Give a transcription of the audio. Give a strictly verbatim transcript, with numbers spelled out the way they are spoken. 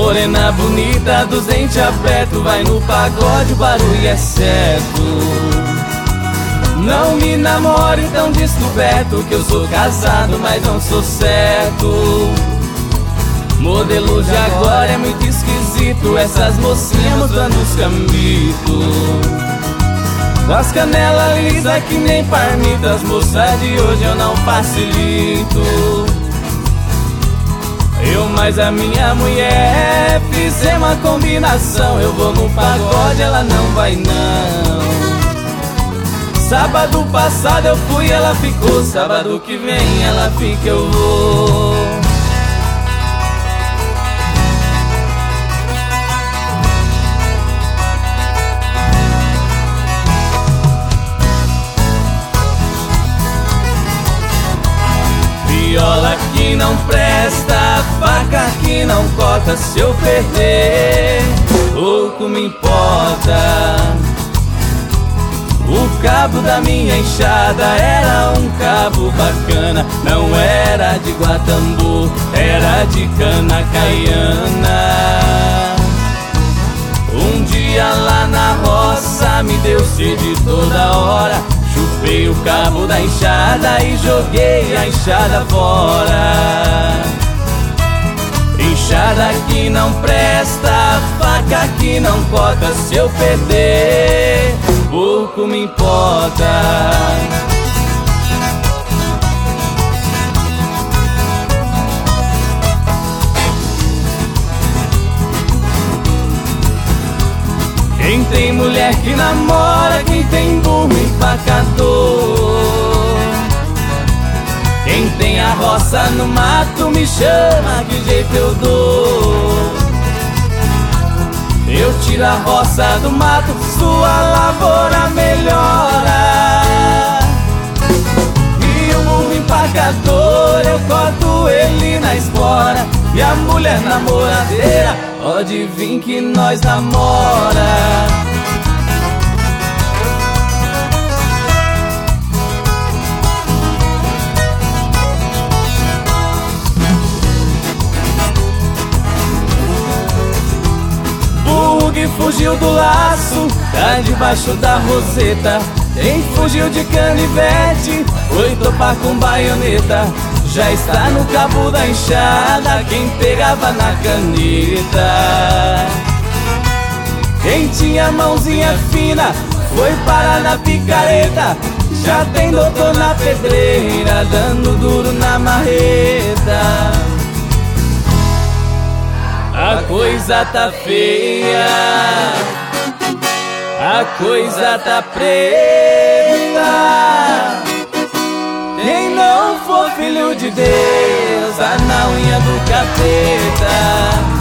Morena bonita, dos dentes abertos, vai no pagode, o barulho é certo. Não me namore tão descoberto, que eu sou casado, mas não sou certo. Modelo de agora é muito esquisito, essas mocinhas mostrando os camitos. Das canelas lisas que nem parmitas, moças de hoje eu não facilito. Eu mais a minha mulher fizemos uma combinação. Eu vou no pagode, ela não vai não. Sábado passado eu fui, ela ficou. Sábado que vem ela fica, eu vou. Viola que não presta, faca que não corta. Se eu perder, pouco me importa. O cabo da minha enxada era um cabo bacana. Não era de Guatambu, era de cana caiana. Um dia lá na roça me deu sede toda hora. Chupei o cabo da enxada e joguei a enxada fora. Enxada que não presta, faca que não corta. Se eu perder, pouco me importa. Quem tem mulher que namora, quem tem burro empacador. Quem tem a roça no mato me chama, que jeito eu dou. Eu tiro a roça do mato, sua lavoura melhora. E o burro empacador, eu corto ele na espora. E a mulher namoradeira, pode vir que nós namora. Burro que fugiu do laço, tá debaixo da roseta. Quem fugiu de canivete, foi topar com baioneta. Já está no cabo da enxada, quem pegava na caneta. Quem tinha mãozinha fina, foi parar na picareta. Já tem doutor na pedreira, dando duro na marreta. A coisa tá feia, a coisa tá preta. Quem não for filho de Deus, a na unha do capeta.